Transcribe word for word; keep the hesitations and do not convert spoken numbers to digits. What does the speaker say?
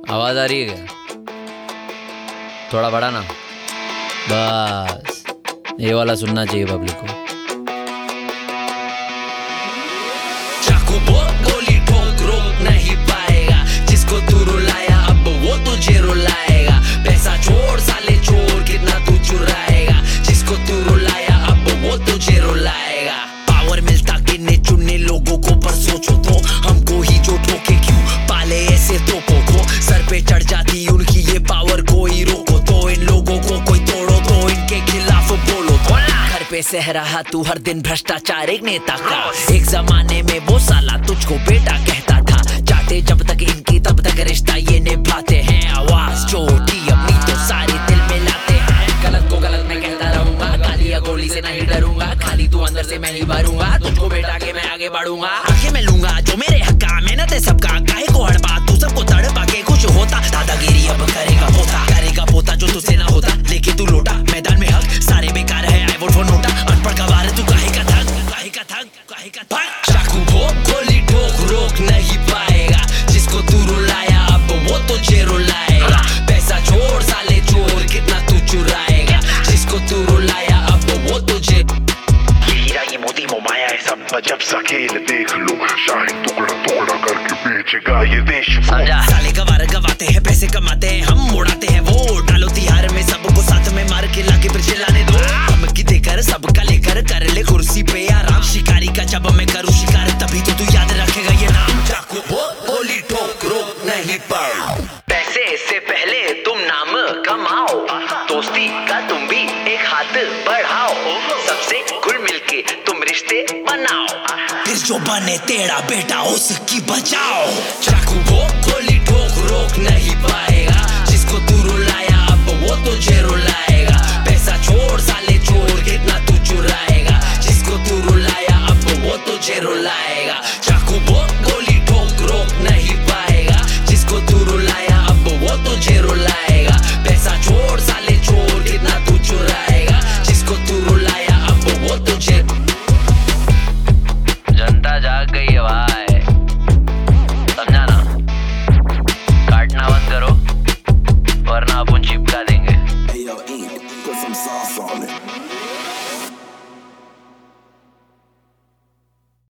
आवाज आ रही है क्या? थोड़ा बड़ा ना, बस ये वाला सुनना चाहिए पब्लिक को। चाकू गोली ठोक रोक नहीं पाएगा, जिसको तू रुलाया अब वो तुझे रुलाएगा। पैसा छोड़ साले छोड़, कितना तू चुराएगा, जिसको तू रुलाया अब वो तुझे रुलाएगा। पावर मिलता गिनने चुनने लोगों को, पर सोचो तो हमको ही जो ठोके क्यों पाले ऐसे तोपों को। सर पे चढ़ जाती उनकी ये पावर, कोई रोको तो इन लोगों को, कोई तोड़ो तो इनके खिलाफ बोलो तो। घर पे सह रहा तू हर दिन भ्रष्टाचार एक नेता का, एक जमाने में वो साला तुझको बेटा कहता था। चाटे जब तक इनकी तब तक रिश्ता ये निभाते हैं, आवाज छोटी अपनी तो सारे दिल में लाते हैं। गलत को गलत मैं कहता रहूंगा, गाली या गोली से नहीं डरूंगा, खाली तू अंदर से मैं ही भरूंगा। तुझको बेटा के मैं आगे बढ़ूंगा, आगे मैं लूंगा जो मेरे हक का। मेहनत है सबका, काहे को हड़पा तू सबको तड़पा के खुश होता। दादागिरी अब करेगा पोता, करेगा पोता जो तुझसे ना होता। लेके तू लोटा मैदान में हक, सारे बेकार है आई वोट फॉर नोटा। अनपढ़ का बार तू काहे का थक, काहे का थक, काहे का थक। चाकू भोग गोली ठोक रोक नहीं पाएगा, जिसको तू रुलाया अब वो तुझे रुलाएगा। पैसा छोड़ साले छोड़, कितना तू चुराएगा, जिसको तू रुलाया अब वो तुझे। ये हीरा ये मोती मोमाया है सब जब सा खेल देख लो, शायद टुकड़ा टुकड़ा करके बेचेगा ये देश। समझा? साले गवार गवाते हैं, पैसे कमाते हैं, हम उड़ाते हैं वो। डालो तिहार में सबको साथ में मार के लाके फिर चिल्लाने दो। हम की देकर सबका लेकर कर ले कुर्सी पे आराम। शिकारी का जब मैं करूँ शिकार, तभी तो तू याद रखेगा ये नाम। चाकू गोली ठोक रोक नहीं पाओ, पैसे से पहले तुम नाम कमाओ। दोस्ती का तुम भी एक हाथ बढ़ाओ, सबसे घुल मिलके तुम रिश्ते बनाओ। फिर जो बने तेरा बेटा उसकी बचाओ।